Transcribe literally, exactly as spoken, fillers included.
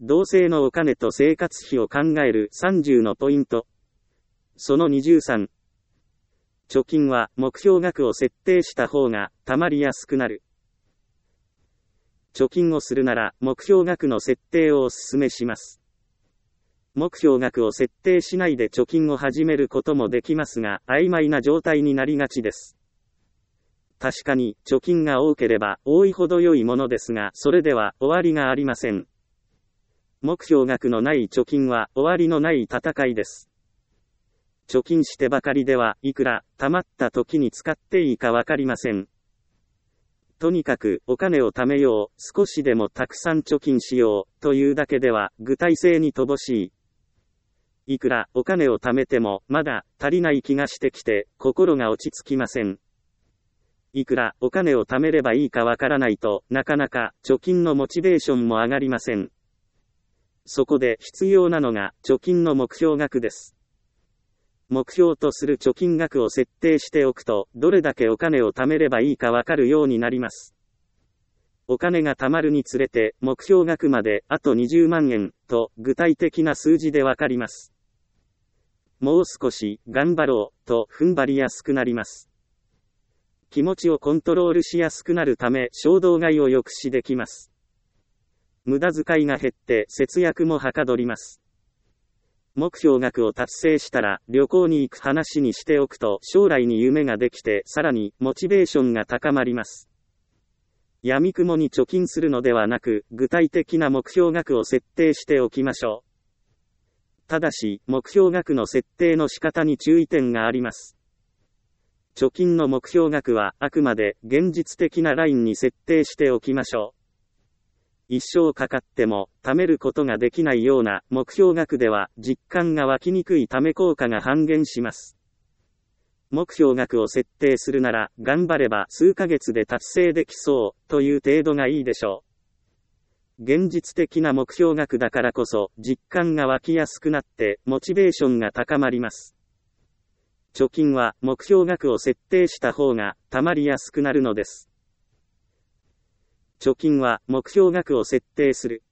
同性のお金と生活費を考えるさんじゅうのポイント。そのにじゅうさん。貯金は目標額を設定した方が貯まりやすくなる。貯金をするなら目標額の設定をお勧めします。目標額を設定しないで貯金を始めることもできますが、曖昧な状態になりがちです。確かに貯金が多ければ多いほど良いものですが、それでは終わりがありません。目標額のない貯金は終わりのない戦いです。貯金してばかりではいくら貯まった時に使っていいかわかりません。とにかくお金を貯めよう、少しでもたくさん貯金しようというだけでは具体性に乏しい。いくらお金を貯めてもまだ足りない気がしてきて心が落ち着きません。いくらお金を貯めればいいかわからないとなかなか貯金のモチベーションも上がりません。そこで必要なのが貯金の目標額です。目標とする貯金額を設定しておくとどれだけお金を貯めればいいかわかるようになります。お金が貯まるにつれて目標額まであとにじゅうまんえんと具体的な数字でわかります。もう少し頑張ろうと踏ん張りやすくなります。気持ちをコントロールしやすくなるため衝動買いを抑止できます。無駄遣いが減って節約もはかどります。目標額を達成したら旅行に行く話にしておくと将来に夢ができてさらにモチベーションが高まります。闇雲に貯金するのではなく具体的な目標額を設定しておきましょう。ただし目標額の設定の仕方に注意点があります。貯金の目標額はあくまで現実的なラインに設定しておきましょう。一生かかっても貯めることができないような目標額では実感が湧きにくいため効果が半減します。目標額を設定するなら頑張れば数ヶ月で達成できそうという程度がいいでしょう。現実的な目標額だからこそ実感が湧きやすくなってモチベーションが高まります。貯金は目標額を設定した方が貯まりやすくなるのです。貯金は目標額を設定する。